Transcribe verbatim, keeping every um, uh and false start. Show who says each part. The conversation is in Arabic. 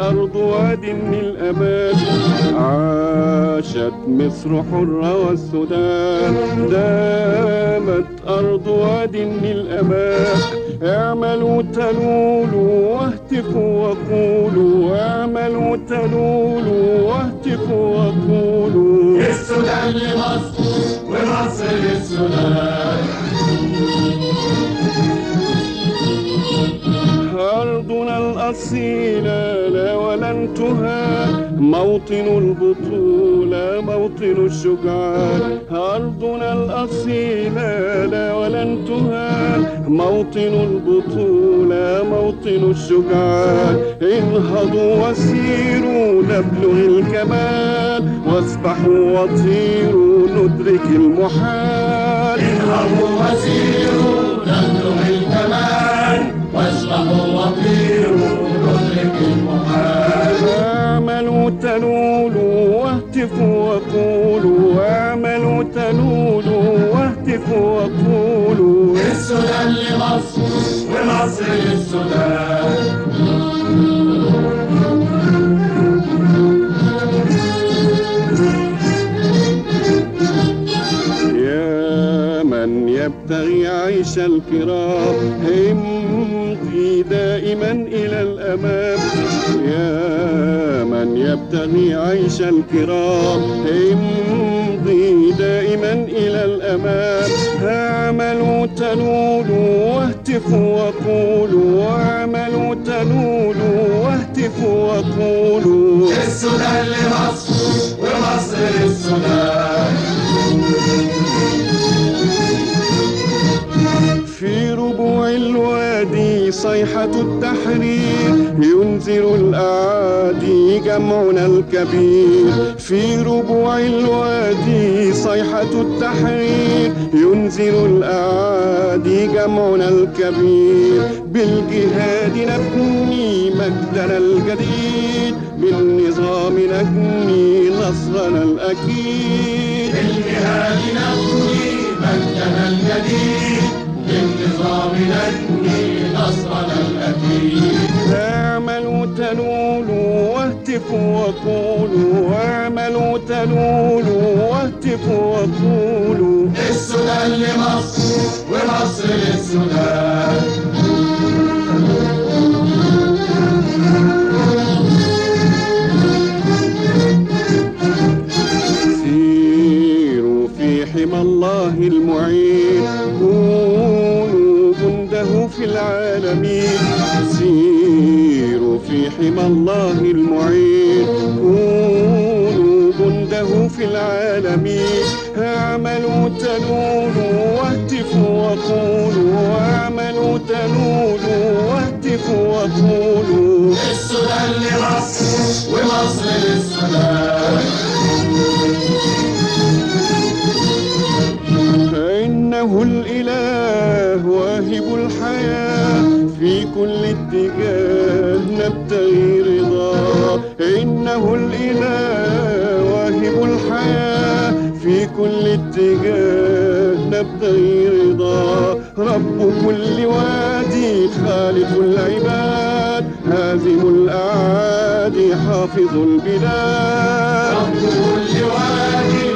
Speaker 1: أرض واد الأمان. عاشت مصر حرة والسودان، دامت أرض واد الأمان. اعملوا تنولوا واهتفوا وقولوا، اعملوا تنولوا واهتفوا وقولوا.
Speaker 2: السودان لمصر ومصر للسودان.
Speaker 1: أرضنا الأصيلة لا ولن تهان، موطن البطولة موطن الشجعان. أرضنا الأصيلة لا ولن تهان، موطن البطولة موطن الشجعان. انهضوا وسيروا نبلغ الكمال، واسبحوا وطيروا ندرك المحال.
Speaker 2: انهضوا وسيروا نبلغ الكمال، واسبحوا وطيروا ندرك المحال.
Speaker 1: اعملوا تنولوا واهتفوا وقولوا، اعملوا تنولوا واهتفوا وقولوا.
Speaker 2: السودان لمصر ومصر للسودان.
Speaker 1: يا من يبتغي عيش الكرام، امضي دائما إلى الأمام. يا من يبتغي عيش الكرام، امضي دائما إلى الأمام. اعملوا تنولوا واهتفوا وقولوا، اعملوا تنولوا واهتفوا وقولوا.
Speaker 2: السودان لمصر ومصر للسودان.
Speaker 1: في ربوع الوادي صيحة التحرير، ينذر الأعادي جمعنا الكبير. في ربوع الوادي صيحة التحرير، ينذر الأعادي جمعنا الكبير. بالجهاد نبني مجدنا الجديد، بالنظام نبني نصرنا الأكيد.
Speaker 2: بالجهاد نبني مجدنا الجديد، بالنظام نبني نصرنا الأكيد.
Speaker 1: اعملوا تنولوا واهتفوا وقولوا، اعملوا تنولوا واهتفوا وقولوا.
Speaker 2: السودان لمصر ومصر للسودان.
Speaker 1: سيروا في حمى الله المعين، كونوا جنده في العالمين. سيروا في حمى الله المعين، كونوا جنده في العالمين. اعملوا تنولوا واهتفوا وقولوا، اعملوا تنولوا واهتفوا وقولوا.
Speaker 2: السودان لمصر ومصر للسودان.
Speaker 1: فإنه الإله واهب الحياة، في كل اتجاه نبتغي رضاه. إنه الإله واهب الحياة، في كل اتجاه نبتغي رضاه. رب كل وادي خالق العباد، هازم الأعادي حافظ البلاد.
Speaker 2: رب كل وادي